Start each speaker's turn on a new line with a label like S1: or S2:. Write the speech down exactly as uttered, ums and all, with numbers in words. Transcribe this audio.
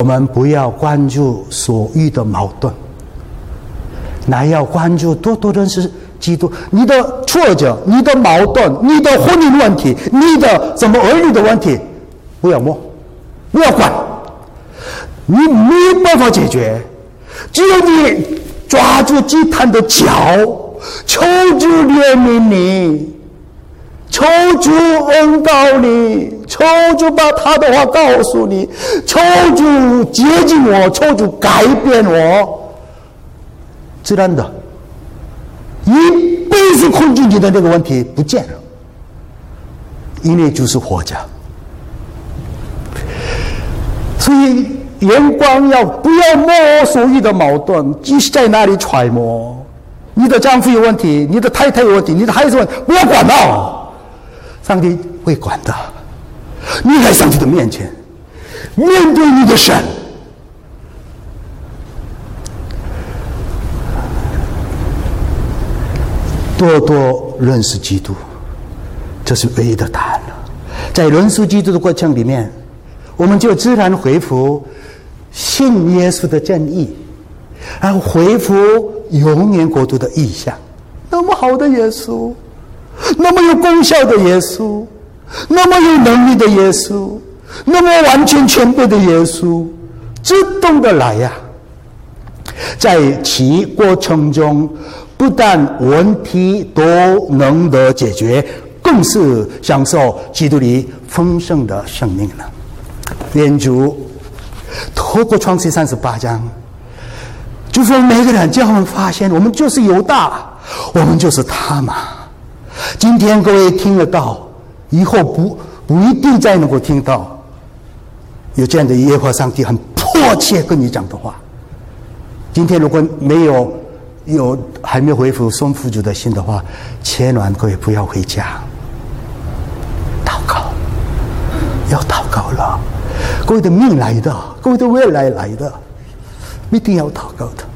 S1: 们不要关注所遇的矛盾，乃要关注多多认识基督。你的挫折、你的矛盾、你的婚姻问题、你的什么儿女的问题，不要摸，不要管，你没办法解决，只有你抓住祭坛的脚，求主怜悯你，求主恩膏你，求主把他的话告诉你，求主接近我，求主改变我，自然的一辈子困住你的那个问题不见了，因为就是活着。所以眼光要不要摸所遇的矛盾，继续在那里揣摩。你的丈夫有问题，你的太太有问题，你的孩子有问题，不要管到，上帝会管的。你在上帝的面前，面对你的神，多多认识基督，这是唯一的答案了。在认识基督的过程里面，我们就自然恢复信耶稣的正义，然后恢复永远国度的意象。那么好的耶稣，那么有功效的耶稣，那么有能力的耶稣，那么完全全备的耶稣，自动的来呀、啊！在其过程中，不但问题都能得解决，更是享受基督里丰盛的生命了。愿主透过创世三十八章，就说每个人，叫我们发现，我们就是犹大，我们就是他玛。今天各位听得到，以后不不一定再能够听到有这样的耶和华上帝很迫切跟你讲的话。今天如果没有有还没恢复顺服主的心的话，千万各位不要回家，祷告，要祷告了。各位的命来的，各位的未来来的，一定要祷告的。